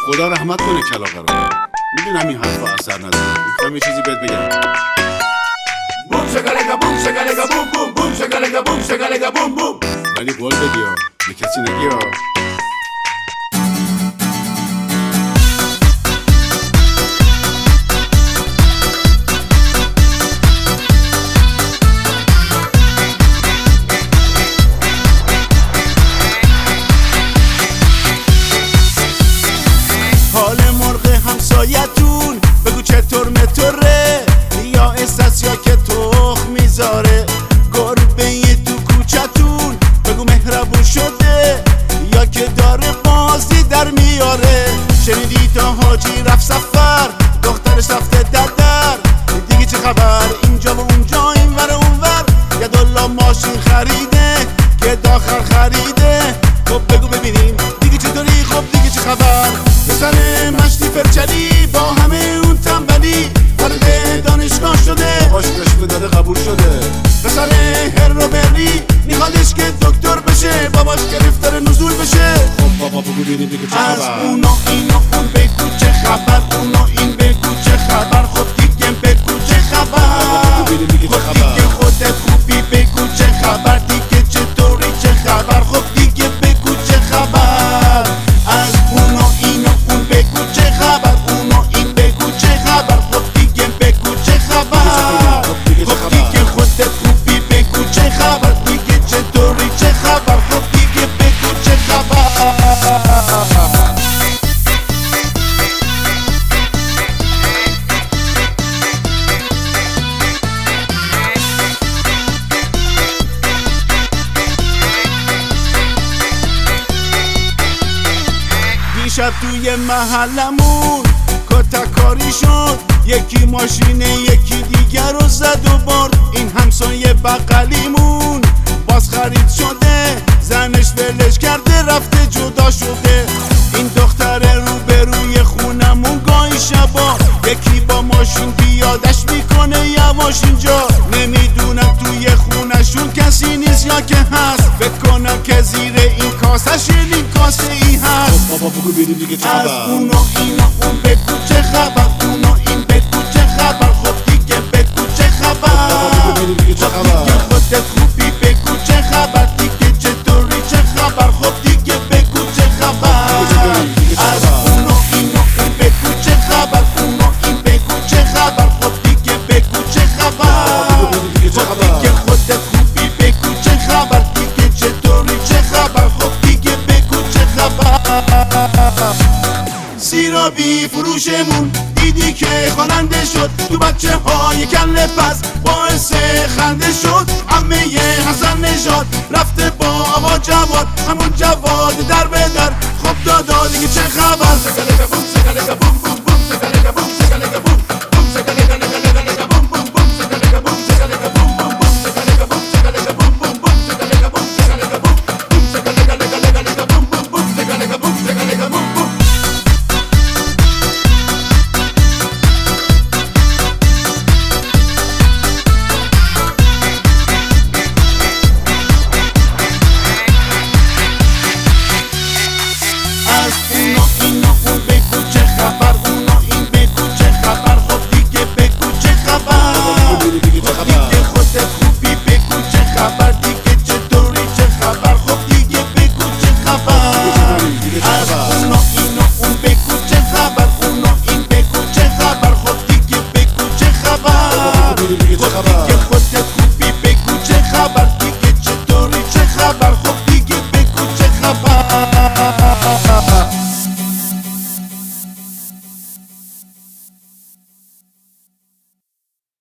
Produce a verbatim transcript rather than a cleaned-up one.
خدا رحمت کنه کلاغه رو. میدونم این حرفا اثر نداره. میخوام یه چیزی بهت بگم. بوم شکلگا بوم شکلگا بوم بوم بوم شکلگا بوم شکلگا بوم بوم. ولی قول بدی ها، به کسی نگی ها. حال مرغ همسایتون بگو چطور مطوره، یا استاس یا که تخم میذاره. گربه تو کوچتون بگو مهربون شده، یا که داره بازی در میاره. شنیدی تا حاجی رفت سفر، دخترش رفته ددر. دیگه چه خبر اینجا و اونجا اینور و اونور. یه دلا ماشین خریده که داخل خریده. خب بگو ببینیم دیگه چطوری، خب دیگه چه خبر. پسر مشتی فرچلی با همه اون تنبلی وارد دانشگاه شده، باش رشوه داده قبول شده. پسر هر رو بری میخوادش که دکتر بشه، باباش گرفتار نزول بشه. خب بابا بگو ببینیم دیگه چه از خبر. اونا اینا اون بگو چه خبر، اونا این بگو چه خبر. خب دیگه بگو چه خبر، بگو ببینیم دیگه چه خب خبر. دیگه خودت خوبی بگو چه خبر. دیگه چطوری چه خبر، خب دیگه بگو چه خبر. از اونا اینا اون بگو چه خبر، اونا این بگو چه خبر. خب دیگه بگو چه خبر، خب دیگه چه خب خبر. دیگه خودت خوبی بگو چه خبر. دیگه چطوری چه خبر، خب دیگه بگو چه خبر. دیشب توی محلمون کتککاری شد، یکی ماشین یکی دیگر رو زد و برد. این همسایه بغلیمون باز خرید شده، زنش ولش کرده رفته جدا شده. این دختر روبروی خونمون گاهی شبا یکی با ماشین پیادش میکنه یواش اینجا. نمیدونم توی خونشون کسی نیست یا که هست، فکر کنم که زیر این کاسه شیرین کاسه ای هست. بابا بگو ببینیم دیگه چه از خبر. اونا اینا اون بگو چه خبر، اونا این بگو چه خبر. خب دیگه بگو چه خبر، بابا بگو ببینیم دیگه چه خب خبر. دیگه خودت خوبی بگو چه خبر. دیگه چطوری چه خبر، خب دیگه بگو چه خبر. از اونا اینا اون بگو چه خبر، اونا این بگو چه خبر. خب دیگه بگو چه خبر، خب دیگه خودت خوبی بگو چه خبر. دیگه چطوری چه خبر، خب دیگه بگو چه خبر. سیرابی فروشمون دیدی که خواننده شد، تو بچه های کله پس باعث خنده شد. عمه حسن نژاد رفته با آقا جواد، همون جواد در به در